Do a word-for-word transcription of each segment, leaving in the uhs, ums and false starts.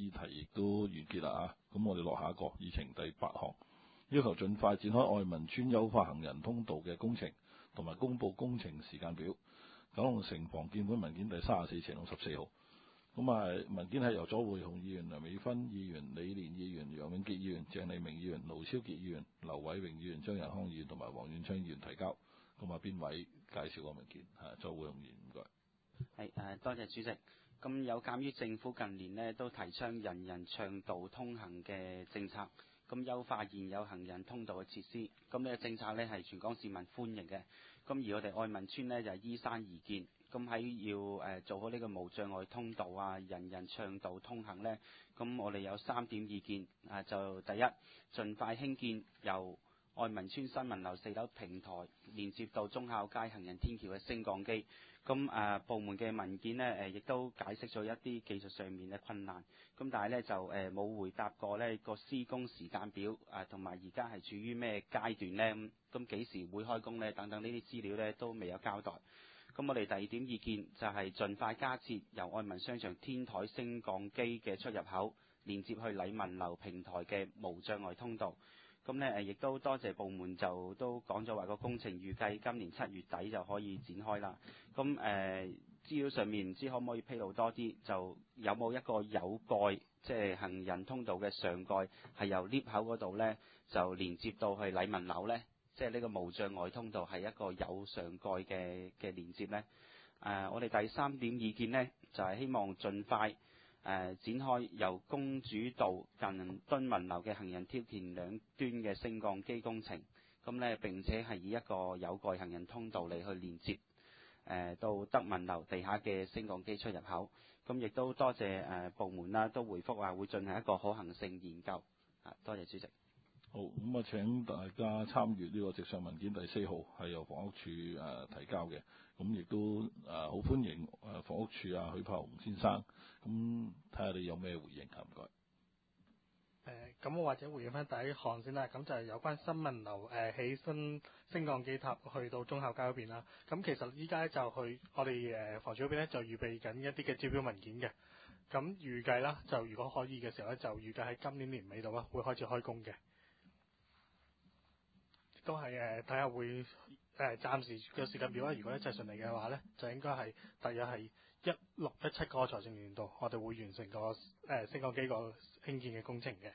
議題亦都完結啦啊！咁我哋落下一個議程第八項，要求盡快展開愛民村優化行人通道嘅工程，同埋公佈工程時間表。九龍城房建會文件第三十四斜六十四號。咁啊，文件係由左匯雄議員、梁美芬議員、李連議員、楊永傑議員、鄭麗明議員、盧超傑議員、劉偉榮議員、張仁康議員同埋黃遠昌議員提交。咁啊，邊位介紹個文件？係左匯雄議員，唔該。 係誒，多謝主席。咁有鑑於政府近年呢都提倡人人暢道通行嘅政策，咁優化現有行人通道嘅設施。咁呢個政策呢係全港市民歡迎嘅。咁而我哋愛民村呢就係依山而建。咁喺要誒做好呢個無障礙通道啊，人人暢道通行呢，咁我哋有三點意見。啊，就第一，盡快興建由愛民村新聞樓四樓平台連接到忠孝街行人天橋嘅升降機。咁誒、啊、部門嘅文件呢，誒、呃、亦都解釋咗一啲技術上面嘅困難。咁但係呢，就誒冇、呃、回答過呢個施工時間表啊，同埋而家係處於咩階段呢？咁幾時會開工呢？等等呢啲資料呢都未有交代。咁我哋第二點意見就係盡快加設由愛民商場天台升降機嘅出入口，連接去禮文樓平台嘅無障礙通道。咁呢，誒亦都多謝部門就都講咗話個工程預計今年七月底就可以展開啦。咁誒、呃、資料上面唔知可唔可以披露多啲，就有冇一個有蓋即係行人通道嘅上蓋係由 lift 口嗰度呢，就連接到去禮文樓呢？即係呢個無障礙通道係一個有上蓋嘅嘅連接呢。誒、呃，我哋第三點意見呢，就係、是、希望盡快誒、呃、展開由公主道近敦民樓嘅行人天橋兩端嘅升降機工程。咁呢並且係以一個有蓋行人通道嚟去連接誒、呃、到德民樓地下嘅升降機出入口。咁亦都多謝誒、呃、部門啦，都回覆話會進行一個可行性研究。啊，多謝主席。 好，咁啊請大家參閱呢個直上文件第四號，係由房屋署誒、呃、提交嘅。咁亦都誒好、呃、歡迎誒房屋署啊許柏雄先生，咁睇下你有咩回應啊？唔該。 誒，咁我或者回應翻第一項先啦。咁就係有關新聞樓誒起新升降機塔去到忠孝街嗰邊啦。咁其實依家就去我哋誒房署嗰邊咧，就預備緊一啲嘅招標文件嘅。咁預計啦，就如果可以嘅時候咧，就預計喺今年年尾度啦，會開始開工嘅。都係誒睇下會誒、呃、暫時嘅時間表啦。如果一切順利嘅話咧，就應該係大約係一六一七個財政年度，我哋會完成個誒、呃、升降機個興建嘅工程嘅。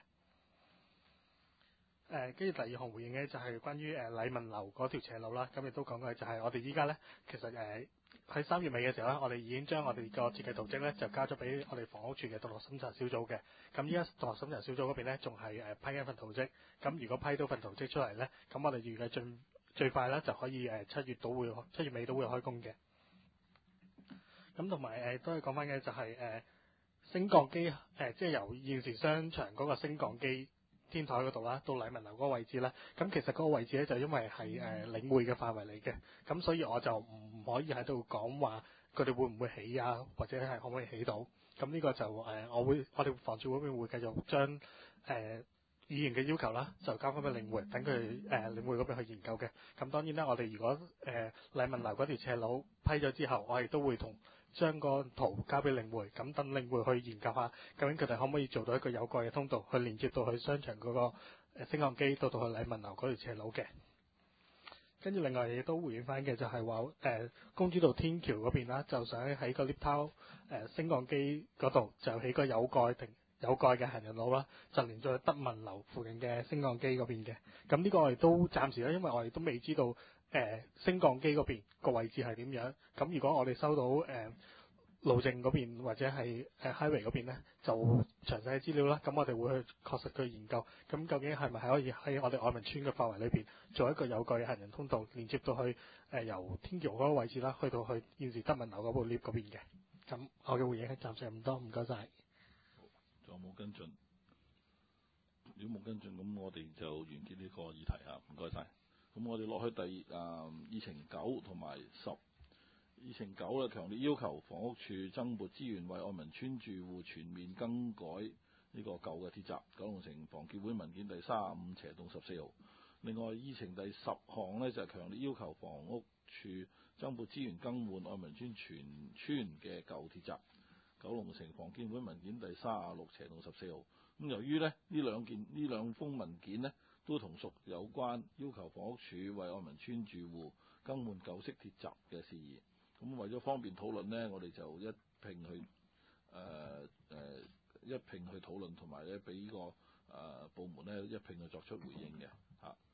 誒，跟住第二項回應咧，就係關於誒禮文樓嗰條斜路啦。咁亦都講過，就係我哋依家咧，其實誒喺三月尾嘅時候咧，我哋已經將我哋個設計圖則咧，就交咗俾我哋房屋署嘅獨立審查小組嘅。咁依家獨立審查小組嗰邊咧，仲係誒批緊份圖則。咁如果批到份圖則出嚟咧，咁我哋預計最最快咧就可以誒七月到會七月尾都會開工嘅。咁同埋誒都係講翻嘅就係、是、誒、呃、升降機誒，即、呃、係、就是、由現時商場嗰個升降機天台嗰度啦，到禮文樓嗰個位置啦。咁其實嗰個位置咧就因為係誒、呃、領匯嘅範圍嚟嘅，咁所以我就唔可以喺度講話佢哋會唔會起啊，或者係可唔可以起到。咁呢個就誒、呃，我會我哋房署嗰邊會繼續將誒、呃、議員嘅要求啦，就交翻俾領匯，等佢誒領匯嗰邊去研究嘅。咁當然啦，我哋如果誒禮文樓嗰條斜路批咗之後，我亦都會同將個圖交俾領匯，咁等領匯去研究下，究竟佢哋可唔可以做到一個有蓋嘅通道，去連接到去商場嗰個誒升降機到到去禮文樓嗰條斜路嘅。跟住另外亦都回應翻嘅就係話誒公主道天橋嗰邊啦，就想喺個 lift tower 誒升降機嗰度就起個有蓋停有蓋嘅行人路啦，就連咗去德民樓附近嘅升降機嗰邊嘅。咁呢個我哋都暫時咧，因為我哋都未知道。誒、呃、升降機嗰邊個位置係點樣？咁如果我哋收到誒、呃、路政嗰邊或者係誒 highway 嗰邊咧，就詳細嘅資料啦。咁我哋會去確實去研究，咁究竟係咪係可以喺我哋愛民村嘅範圍裏邊做一個有蓋嘅行人通道，連接到去誒、呃、由天橋嗰個位置啦，去到去現時德民樓嗰部 lift 嗰邊嘅。咁我嘅回應係暫時咁多，唔該晒。 仲有冇跟進？如果冇跟進，咁我哋就完結呢個議題啊！唔該晒。咁我哋落去第誒、呃、議程九同埋十，議程九咧強烈要求房屋署增撥資源為愛民村住戶全面更改呢個舊嘅鐵閘。九龍城房協會文件第三十五斜棟十四號。另外議程第十項呢，就係、是、強烈要求房屋署增撥資源更換愛民村全村嘅舊鐵閘。 九龍城房建會文件第三十六斜同十四號。咁由於咧呢兩件呢兩封文件呢，都同屬有關要求房屋署為愛民邨住戶更換舊式鐵閘嘅事宜，咁為咗方便討論呢，我哋就一併去誒誒、呃呃、一併去討論，同埋咧俾呢個誒、呃、部門咧一併去作出回應嘅嚇。